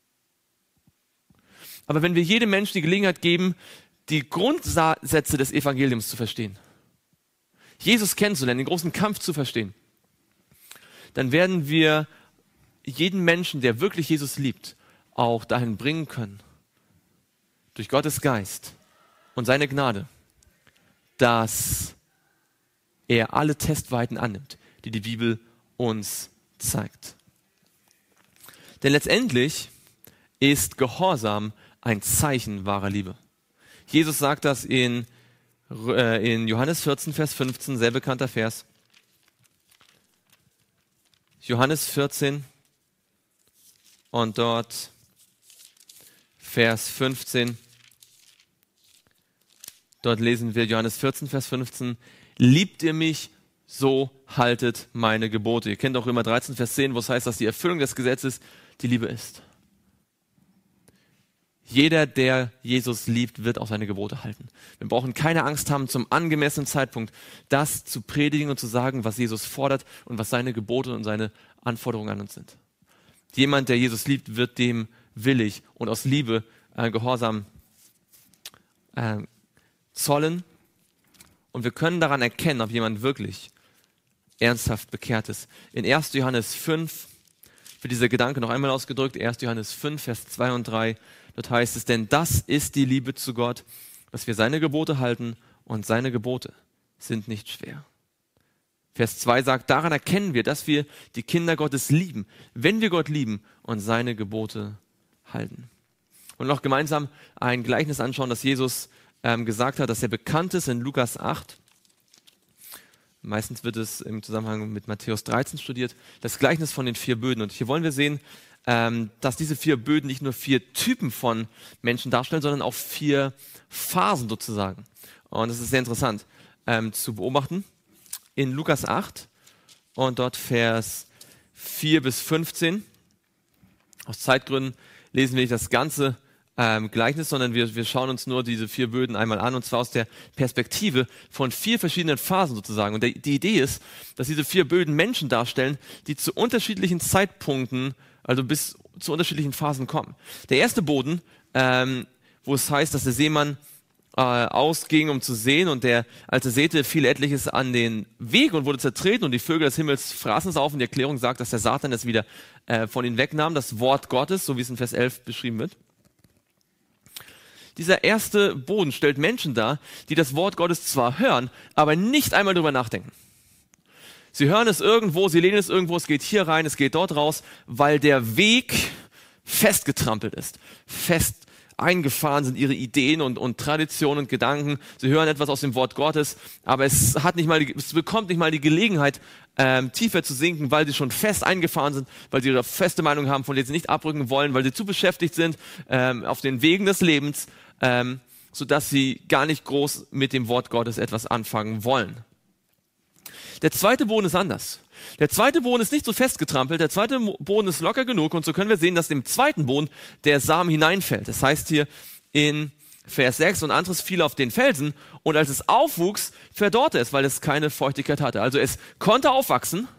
Speaker 1: Aber wenn wir jedem Menschen die Gelegenheit geben, die Grundsätze des Evangeliums zu verstehen, Jesus kennenzulernen, den großen Kampf zu verstehen, dann werden wir jeden Menschen, der wirklich Jesus liebt, auch dahin bringen können, durch Gottes Geist und seine Gnade, dass er alle Testwahrheiten annimmt, die die Bibel uns zeigt. Denn letztendlich ist Gehorsam ein Zeichen wahrer Liebe. Jesus sagt das in, äh, in Johannes vierzehn, Vers fünfzehn, sehr bekannter Vers. Johannes vierzehn und dort Vers fünfzehn. Dort lesen wir Johannes vierzehn, Vers fünfzehn. Liebt ihr mich, so haltet meine Gebote. Ihr kennt auch Römer dreizehn, Vers zehn, wo es heißt, dass die Erfüllung des Gesetzes die Liebe ist. Jeder, der Jesus liebt, wird auch seine Gebote halten. Wir brauchen keine Angst haben, zum angemessenen Zeitpunkt das zu predigen und zu sagen, was Jesus fordert und was seine Gebote und seine Anforderungen an uns sind. Jemand, der Jesus liebt, wird dem willig und aus Liebe äh, Gehorsam äh, zollen. Und wir können daran erkennen, ob jemand wirklich ernsthaft bekehrt ist. In erster Johannes fünf, Für dieser Gedanke noch einmal ausgedrückt, erster Johannes fünf, Vers zwei und drei. Dort heißt es, denn das ist die Liebe zu Gott, dass wir seine Gebote halten und seine Gebote sind nicht schwer. Vers zwei sagt, daran erkennen wir, dass wir die Kinder Gottes lieben, wenn wir Gott lieben und seine Gebote halten. Und noch gemeinsam ein Gleichnis anschauen, das Jesus ähm, gesagt hat, dass er bekannt ist in Lukas acht. Meistens wird es im Zusammenhang mit Matthäus dreizehn studiert, das Gleichnis von den vier Böden. Und hier wollen wir sehen, ähm, dass diese vier Böden nicht nur vier Typen von Menschen darstellen, sondern auch vier Phasen sozusagen. Und das ist sehr interessant ähm, zu beobachten. In Lukas acht und dort Vers vier bis fünfzehn. Aus Zeitgründen lesen wir nicht das ganze ähm, Gleichnis, sondern wir, wir schauen uns nur diese vier Böden einmal an, und zwar aus der Perspektive von vier verschiedenen Phasen sozusagen. Und der, die Idee ist, dass diese vier Böden Menschen darstellen, die zu unterschiedlichen Zeitpunkten, also bis zu unterschiedlichen Phasen kommen. Der erste Boden, ähm, wo es heißt, dass der Seemann ausging, um zu sehen, und der, als er säte, fiel etliches an den Weg und wurde zertreten, und die Vögel des Himmels fraßen es auf, und die Erklärung sagt, dass der Satan es wieder äh, von ihnen wegnahm, das Wort Gottes, so wie es in Vers elf beschrieben wird. Dieser erste Boden stellt Menschen dar, die das Wort Gottes zwar hören, aber nicht einmal drüber nachdenken. Sie hören es irgendwo, sie lehnen es irgendwo, es geht hier rein, es geht dort raus, weil der Weg festgetrampelt ist, fest eingefahren sind ihre Ideen und, und Traditionen und Gedanken. Sie hören etwas aus dem Wort Gottes, aber es hat nicht mal, die, es bekommt nicht mal die Gelegenheit, ähm, tiefer zu sinken, weil sie schon fest eingefahren sind, weil sie ihre feste Meinung haben, von der sie nicht abrücken wollen, weil sie zu beschäftigt sind ähm, auf den Wegen des Lebens, ähm, sodass sie gar nicht groß mit dem Wort Gottes etwas anfangen wollen. Der zweite Boden ist anders. Der zweite Boden ist nicht so festgetrampelt, der zweite Boden ist locker genug, und so können wir sehen, dass im zweiten Boden der Samen hineinfällt. Das heißt hier in Vers sechs, und anderes fiel auf den Felsen, und als es aufwuchs, verdorrte es, weil es keine Feuchtigkeit hatte. Also es konnte aufwachsen,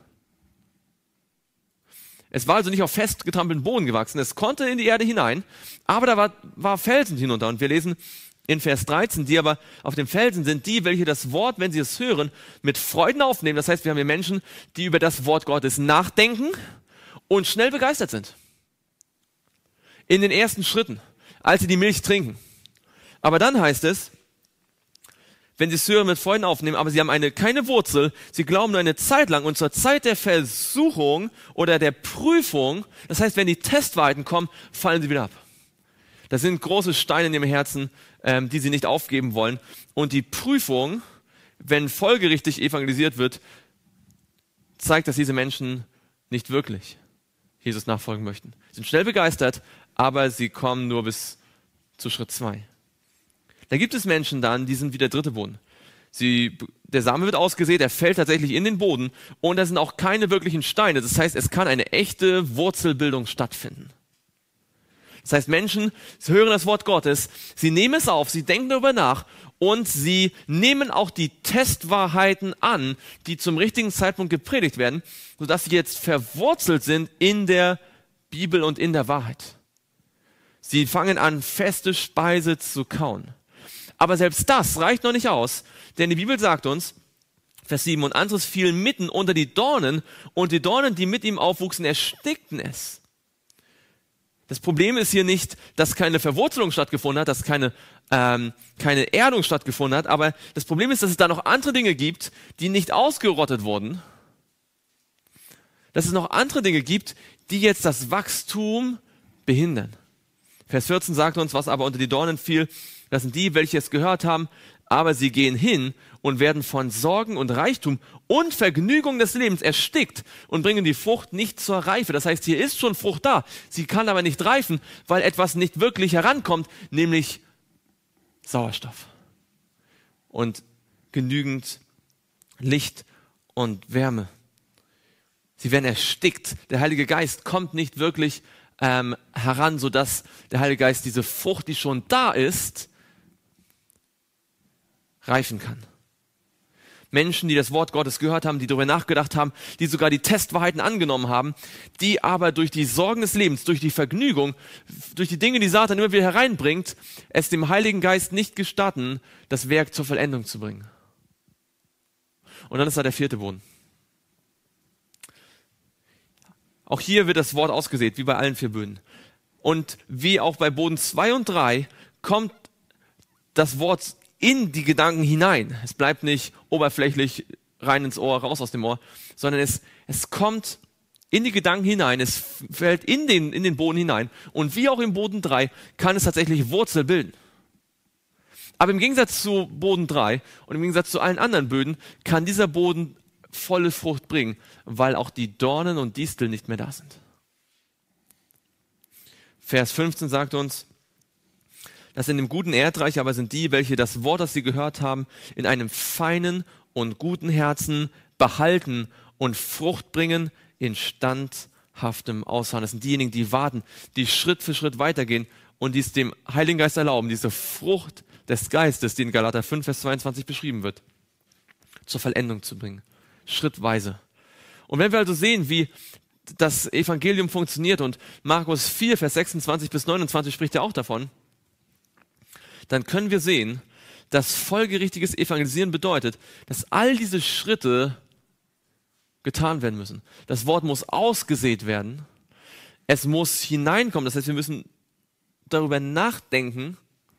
Speaker 1: es war also nicht auf festgetrampelten Boden gewachsen, es konnte in die Erde hinein, aber da war, war Felsen hinunter, und wir lesen in Vers dreizehn, die aber auf dem Felsen sind die, welche das Wort, wenn sie es hören, mit Freuden aufnehmen. Das heißt, wir haben hier Menschen, die über das Wort Gottes nachdenken und schnell begeistert sind. In den ersten Schritten, als sie die Milch trinken. Aber dann heißt es, wenn sie es hören, mit Freuden aufnehmen, aber sie haben eine, keine Wurzel, sie glauben nur eine Zeit lang, und zur Zeit der Versuchung oder der Prüfung, das heißt, wenn die Testwahrheiten kommen, fallen sie wieder ab. Das sind große Steine in ihrem Herzen, ähm, die sie nicht aufgeben wollen. Und die Prüfung, wenn folgerichtig evangelisiert wird, zeigt, dass diese Menschen nicht wirklich Jesus nachfolgen möchten. Sie sind schnell begeistert, aber sie kommen nur bis zu Schritt zwei. Da gibt es Menschen dann, die sind wie der dritte Boden. Sie, der Same wird ausgesät, er fällt tatsächlich in den Boden, und da sind auch keine wirklichen Steine. Das heißt, es kann eine echte Wurzelbildung stattfinden. Das heißt, Menschen, sie hören das Wort Gottes, sie nehmen es auf, sie denken darüber nach, und sie nehmen auch die Testwahrheiten an, die zum richtigen Zeitpunkt gepredigt werden, sodass sie jetzt verwurzelt sind in der Bibel und in der Wahrheit. Sie fangen an, feste Speise zu kauen. Aber selbst das reicht noch nicht aus, denn die Bibel sagt uns, Vers sieben, und anderes fiel mitten unter die Dornen, und die Dornen, die mit ihm aufwuchsen, erstickten es. Das Problem ist hier nicht, dass keine Verwurzelung stattgefunden hat, dass keine, ähm, keine Erdung stattgefunden hat, aber das Problem ist, dass es da noch andere Dinge gibt, die nicht ausgerottet wurden. Dass es noch andere Dinge gibt, die jetzt das Wachstum behindern. Vers vierzehn sagt uns, was aber unter die Dornen fiel, das sind die, welche es gehört haben, aber sie gehen hin und werden von Sorgen und Reichtum und Vergnügung des Lebens erstickt und bringen die Frucht nicht zur Reife. Das heißt, hier ist schon Frucht da. Sie kann aber nicht reifen, weil etwas nicht wirklich herankommt, nämlich Sauerstoff und genügend Licht und Wärme. Sie werden erstickt. Der Heilige Geist kommt nicht wirklich ähm, heran, sodass der Heilige Geist diese Frucht, die schon da ist, reifen kann. Menschen, die das Wort Gottes gehört haben, die darüber nachgedacht haben, die sogar die Testwahrheiten angenommen haben, die aber durch die Sorgen des Lebens, durch die Vergnügung, durch die Dinge, die Satan immer wieder hereinbringt, es dem Heiligen Geist nicht gestatten, das Werk zur Vollendung zu bringen. Und dann ist da der vierte Boden. Auch hier wird das Wort ausgesät, wie bei allen vier Böden. Und wie auch bei Boden zwei und drei kommt das Wort in die Gedanken hinein. Es bleibt nicht oberflächlich rein ins Ohr, raus aus dem Ohr, sondern es, es kommt in die Gedanken hinein, es fällt in den, in den Boden hinein. Und wie auch im Boden drei kann es tatsächlich Wurzel bilden. Aber im Gegensatz zu Boden drei und im Gegensatz zu allen anderen Böden kann dieser Boden volle Frucht bringen, weil auch die Dornen und Disteln nicht mehr da sind. Vers fünfzehn sagt uns, dass in dem guten Erdreich aber sind die, welche das Wort, das sie gehört haben, in einem feinen und guten Herzen behalten und Frucht bringen in standhaftem Ausharren. Das sind diejenigen, die warten, die Schritt für Schritt weitergehen und die es dem Heiligen Geist erlauben, diese Frucht des Geistes, die in Galater fünf, Vers zweiundzwanzig beschrieben wird, zur Vollendung zu bringen. Schrittweise. Und wenn wir also sehen, wie das Evangelium funktioniert, und Markus vier, Vers sechsundzwanzig bis neunundzwanzig spricht ja auch davon, dann können wir sehen, dass folgerichtiges Evangelisieren bedeutet, dass all diese Schritte getan werden müssen. Das Wort muss ausgesät werden. Es muss hineinkommen. Das heißt, wir müssen darüber nachdenken.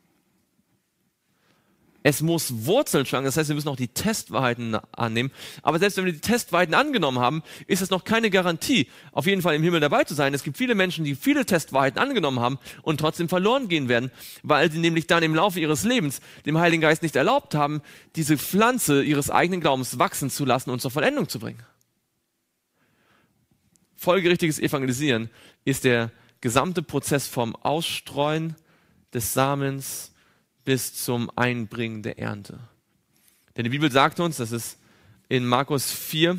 Speaker 1: Es muss Wurzeln schlagen. Das heißt, wir müssen auch die Testwahrheiten annehmen. Aber selbst wenn wir die Testwahrheiten angenommen haben, ist es noch keine Garantie, auf jeden Fall im Himmel dabei zu sein. Es gibt viele Menschen, die viele Testwahrheiten angenommen haben und trotzdem verloren gehen werden, weil sie nämlich dann im Laufe ihres Lebens dem Heiligen Geist nicht erlaubt haben, diese Pflanze ihres eigenen Glaubens wachsen zu lassen und zur Vollendung zu bringen. Folgerichtiges Evangelisieren ist der gesamte Prozess vom Ausstreuen des Samens bis zum Einbringen der Ernte. Denn die Bibel sagt uns, das ist in Markus vier,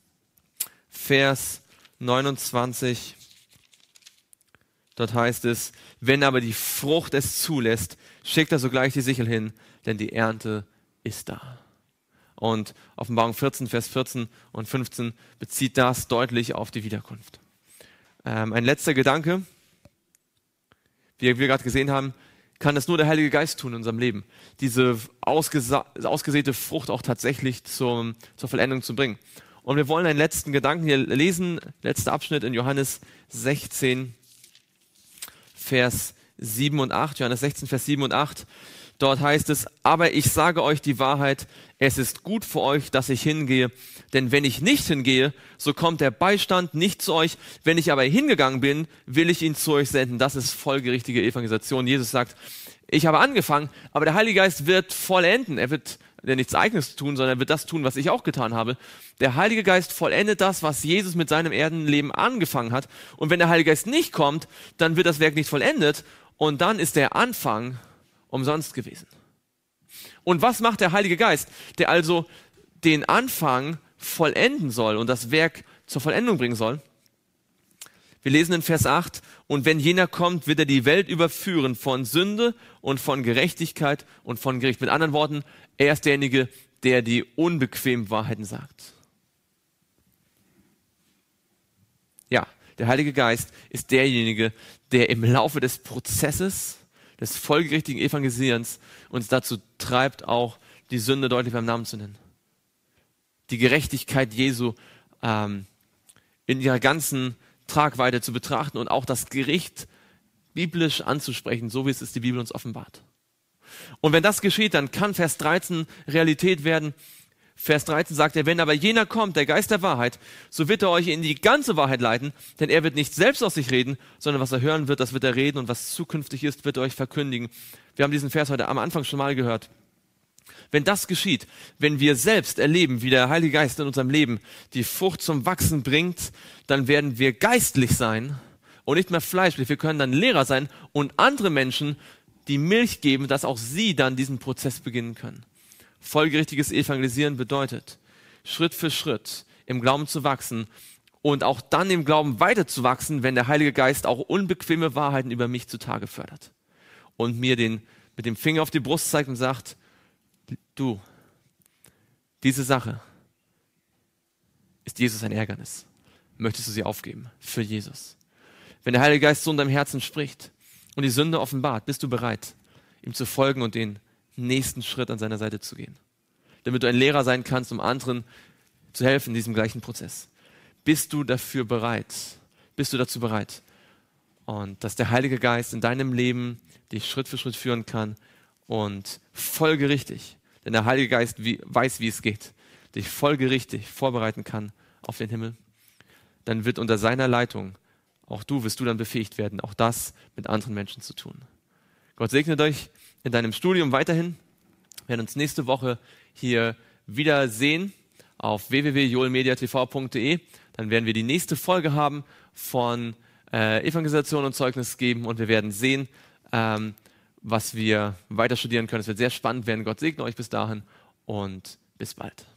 Speaker 1: Vers neunundzwanzig, dort heißt es, wenn aber die Frucht es zulässt, schickt er sogleich die Sichel hin, denn die Ernte ist da. Und Offenbarung vierzehn, Vers vierzehn und fünfzehn bezieht das deutlich auf die Wiederkunft. Ähm, ein letzter Gedanke, wie wir gerade gesehen haben, kann das nur der Heilige Geist tun in unserem Leben, diese ausgesa- ausgesäte Frucht auch tatsächlich zum, zur Vollendung zu bringen. Und wir wollen einen letzten Gedanken hier lesen, letzter Abschnitt in Johannes sechzehn, Vers sieben und acht. Johannes sechzehn, Vers sieben und acht. Dort heißt es, aber ich sage euch die Wahrheit, es ist gut für euch, dass ich hingehe, denn wenn ich nicht hingehe, so kommt der Beistand nicht zu euch. Wenn ich aber hingegangen bin, will ich ihn zu euch senden. Das ist folgerichtige Evangelisation. Jesus sagt, ich habe angefangen, aber der Heilige Geist wird vollenden. Er wird ja nichts Eigenes tun, sondern er wird das tun, was ich auch getan habe. Der Heilige Geist vollendet das, was Jesus mit seinem Erdenleben angefangen hat. Und wenn der Heilige Geist nicht kommt, dann wird das Werk nicht vollendet. Und dann ist der Anfang umsonst gewesen. Und was macht der Heilige Geist, der also den Anfang vollenden soll und das Werk zur Vollendung bringen soll? Wir lesen in Vers acht, und wenn jener kommt, wird er die Welt überführen von Sünde und von Gerechtigkeit und von Gericht. Mit anderen Worten, er ist derjenige, der die unbequemen Wahrheiten sagt. Ja, der Heilige Geist ist derjenige, der im Laufe des Prozesses des folgerichtigen Evangelisierens uns dazu treibt, auch die Sünde deutlich beim Namen zu nennen. Die Gerechtigkeit Jesu ähm, in ihrer ganzen Tragweite zu betrachten und auch das Gericht biblisch anzusprechen, so wie es ist die Bibel uns offenbart. Und wenn das geschieht, dann kann Vers dreizehn Realität werden. Vers dreizehn sagt er, wenn aber jener kommt, der Geist der Wahrheit, so wird er euch in die ganze Wahrheit leiten, denn er wird nicht selbst aus sich reden, sondern was er hören wird, das wird er reden, und was zukünftig ist, wird er euch verkündigen. Wir haben diesen Vers heute am Anfang schon mal gehört. Wenn das geschieht, wenn wir selbst erleben, wie der Heilige Geist in unserem Leben die Frucht zum Wachsen bringt, dann werden wir geistlich sein und nicht mehr fleischlich. Wir können dann Lehrer sein und andere Menschen die Milch geben, dass auch sie dann diesen Prozess beginnen können. Folgerichtiges Evangelisieren bedeutet, Schritt für Schritt im Glauben zu wachsen und auch dann im Glauben weiter zu wachsen, wenn der Heilige Geist auch unbequeme Wahrheiten über mich zutage fördert und mir den, mit dem Finger auf die Brust zeigt und sagt, du, diese Sache ist Jesus ein Ärgernis. Möchtest du sie aufgeben für Jesus? Wenn der Heilige Geist so in deinem Herzen spricht und die Sünde offenbart, bist du bereit, ihm zu folgen und den nächsten Schritt an seiner Seite zu gehen, damit du ein Lehrer sein kannst, um anderen zu helfen in diesem gleichen Prozess. Bist du dafür bereit, bist du dazu bereit? Und dass der Heilige Geist in deinem Leben dich Schritt für Schritt führen kann und folgerichtig, denn der Heilige Geist wie, weiß, wie es geht, dich folgerichtig vorbereiten kann auf den Himmel, dann wird unter seiner Leitung, auch du, wirst du dann befähigt werden, auch das mit anderen Menschen zu tun. Gott segne euch in deinem Studium weiterhin. Wir werden uns nächste Woche hier wieder sehen auf w w w punkt joel media t v punkt d e. Dann werden wir die nächste Folge haben von äh, Evangelisation und Zeugnis geben und wir werden sehen, ähm, was wir weiter studieren können. Es wird sehr spannend werden. Gott segne euch bis dahin und bis bald.